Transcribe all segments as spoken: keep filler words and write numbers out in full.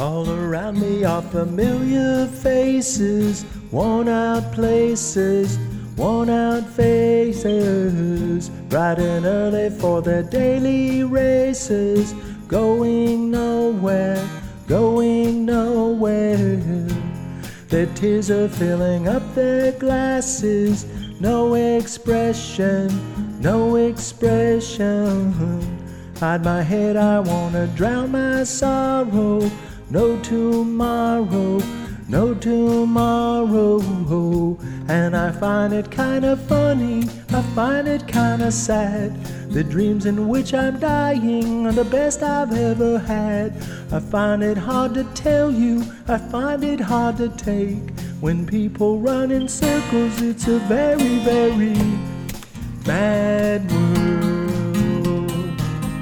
All around me are familiar faces, worn out places, worn out faces, bright and early for their daily races, going nowhere, going nowhere. Their tears are filling up their glasses, no expression, no expression. Hide my head, I wanna drown my sorrow. No tomorrow, no tomorrow. And I find it kinda funny, I find it kinda sad. The dreams in which I'm dying are the best I've ever had. I find it hard to tell you, I find it hard to take. When people run in circles, it's a very, very mad world.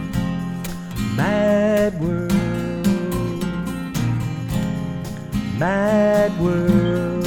Mad world. Mad world,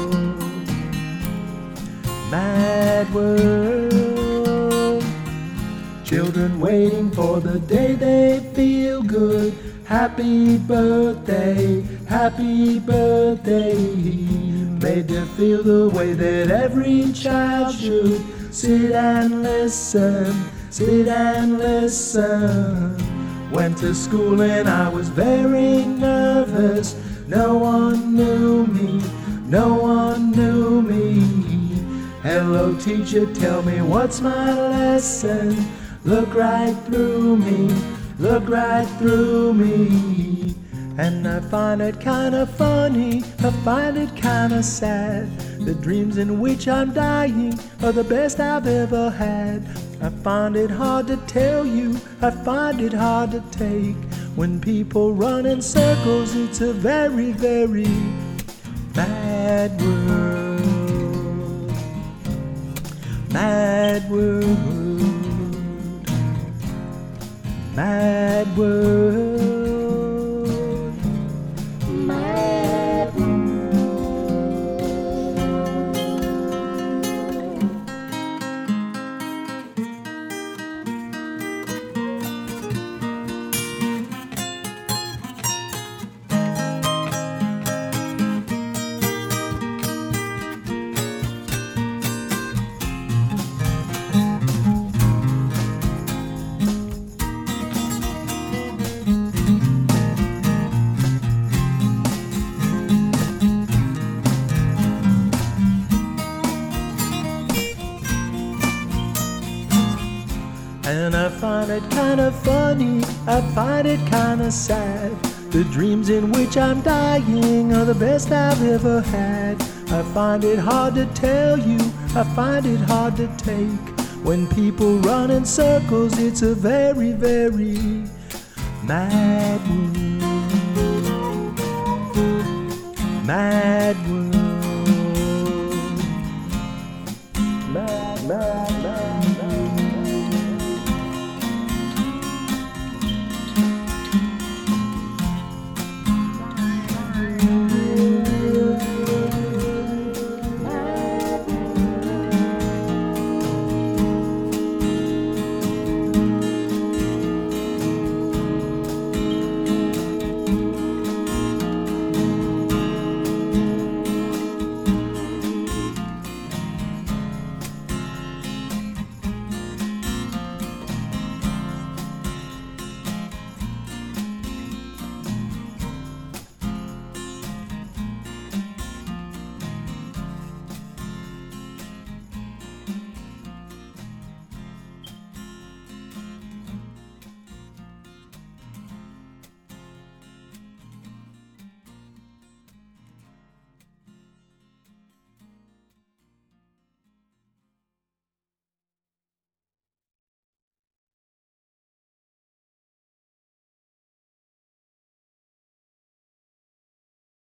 mad world. Children waiting for the day they feel good. Happy birthday, happy birthday. Made to feel the way that every child should. Sit and listen, sit and listen. Went to school and I was very nervous. No one knew me, no one knew me. Hello teacher, tell me what's my lesson. Look right through me, look right through me. And I find it kinda funny, I find it kinda sad. The dreams in which I'm dying are the best I've ever had. I find it hard to tell you, I find it hard to take. When people run in circles, it's a very, very mad world. Mad world. Mad world. Mad world. And I find it kinda funny, I find it kinda sad. The dreams in which I'm dying are the best I've ever had. I find it hard to tell you, I find it hard to take. When people run in circles, it's a very, very mad world. Mad world. Mad, mad.